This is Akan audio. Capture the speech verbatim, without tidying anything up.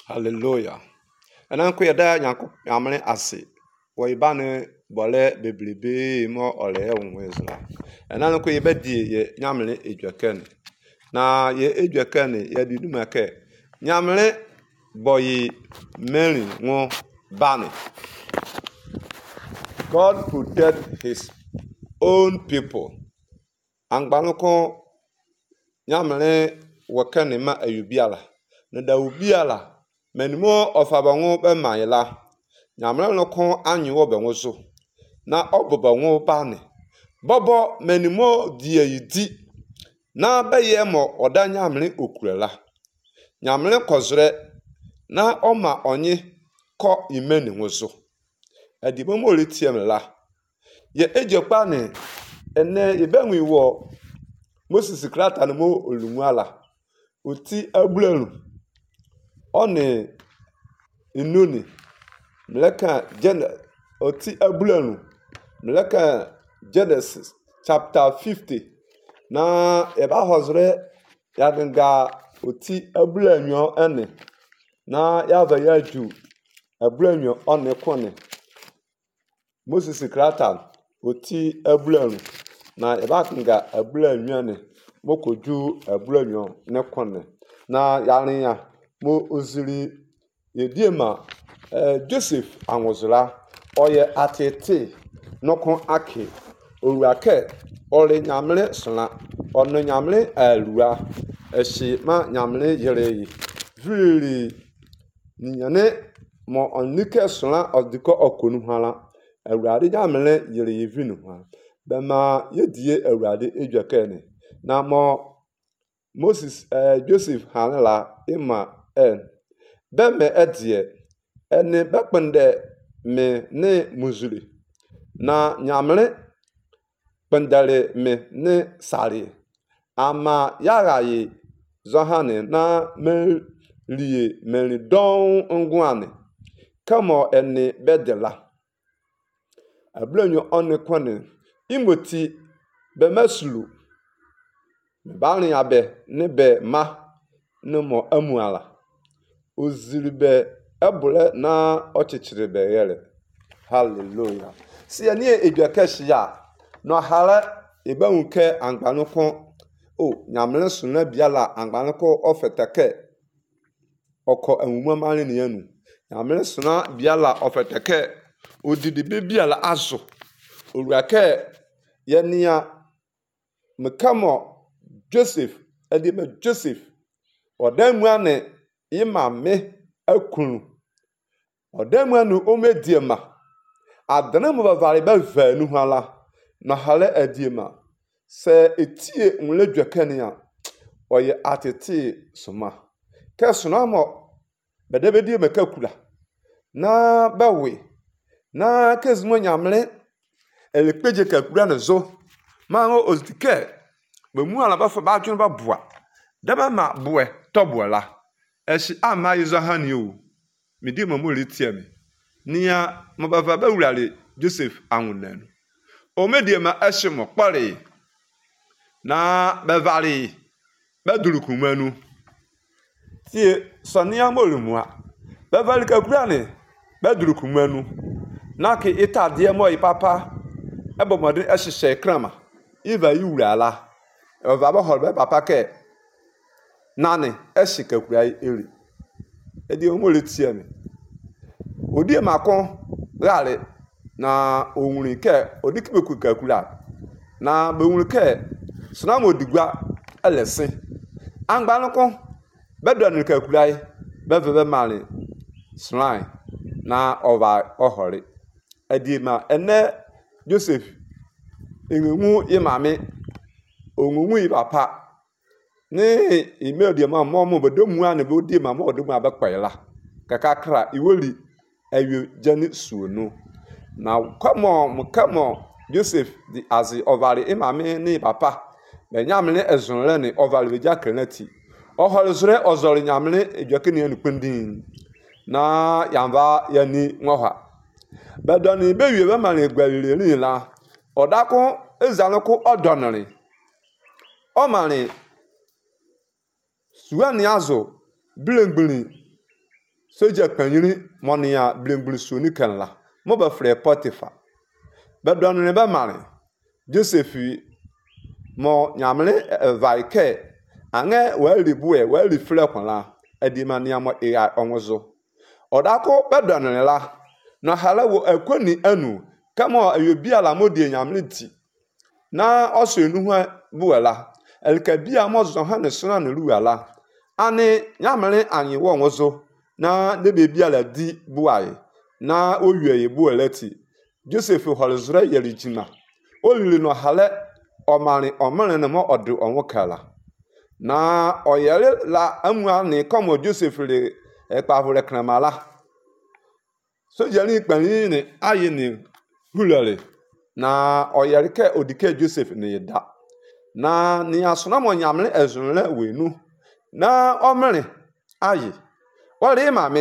Hallelujah. Enan ku yada nyanko amene ase. Wo ibane bole beblebe mo ole onwezla. Enan ku yebedi ye nyamle edweken. Na ye edweken ye diduma ke. Nyamle boyi meri ngo bane. God protect his own people. Angbanoko nyamle wakane ma ayubiala. Na da ubiala menimo ofabanwo be mayela. Nyamle no kon anyiwo be nwoso. Na obobanwo bane. Bobo menimo die yidi. Na beye mo oda nyamle okurela. Nyamle kozre na oma onye ko imeni nwoso. Edibo mo letiemla. Ye ejekpa ne ene yebenwi wo Moses krata no mo olunwala. Oti ablelu. One inuni. Mleka Gen oti ablelu. Mleka Genesis chapter fifty. Na eba hozre yadenga oti ablenyo ene. Na yava yaju ablenyo one kone. Moses krata oti ablelu. Na eba kinga ablenyo ene. Mokoju ablenyo ne kone. Na yaren ya mo ozili yediema eh, Joseph anwozula oye atete nokon ake oruake ole nyamle sona ono nyamle alua eshi ma nyamle yereyi viri ninyane mo onike sona odiko okonu hala awurade nyamle yereyi vinu ha bema yedie awurade edwakene na mo Moses eh, Joseph hanela ima en beme edie ene bekpende me ne muzuri na nyamle pendale me ne sari ama yagaye zohane na me liye me don ngwane kamo ene bedela ablenyo one kwane imoti bemesulu bani abe ne be ma no mo amuala oziribe ebule na ochichiribe yele. Hallelujah. Si ani edwakashi ya no hala ebe unke angbanoko o nyamle suna biala angbanoko ofeteke oko enwuma mani ne yanu nyamle suna biala ofeteke odidibe biala azo owurake yenia mekamo Joseph edime Joseph odamuane imame akunu odamuanu omediema adana mo bavare ba vanu hala na hala adiema se etie nledwakania oye atete soma kesona mo bedebedi makakula na bawe na kezmo nyamle elekpeje kakula nazo mango ozike bemu ala ba fa ba twon ba boa daba ma boe tobola eshi ama yizo hani o medi mamu letia me nia mabava ba wurale Joseph anwunanu o medie ma eshimo kpare na bevali badurukumanu tie sonia molumua bevali kakurane badurukumanu naki itade mo ipapa ebomode ehihye krama iva yiwurala ova ba holbe papa ke nane eshika kurai eri edi omoletia me odi makon rale na onwuri ke odikibeku kakula na bewuri ke sona modigwa elese angbanoko bedon kakulai bevebe mali slime na ova ohori edi ma ene Joseph enwu imame onwunwu ipapa ni ime de ma mo mo bedomu ane be odi ma mo odomu abekpaila kakakra iwoli ayo jani suonu na come on come on Joseph the as ovary imame ni papa be nyamle ezunle ni ovary be jakrenati oholzure ozori nyamle ejwakeni anu pendin na yamba yani nwoha bedoni be wie be mane gwalire ni la odako ezanoko odonri o mane suani azo blengbili soja panyini monia blengblusuni kanla mo ba frɛ Potifa ba donne ba mare Joseph mo nyamle vaike ange wali bue wali frɛ kwala adimania mo ea onwozo odako ba donne la no halawo akwani anu kama ayobi ala modie nyamle ti na oso enu ha buela elkabia mo zo ha ne sona ne ruala ane nyamle anyi wo onwozo na ne bebi ala di buaye na owie buelati Joseph holzra yerijina olili no hale omani omane ne mo odu onwokala na oyele la amua ni komo Joseph le epavule kramala so jali pani ni ayi ni hulale na oyele ke odike Joseph ni da na ni asuna mo nyamle ezunle wenu na omere ayi wale ma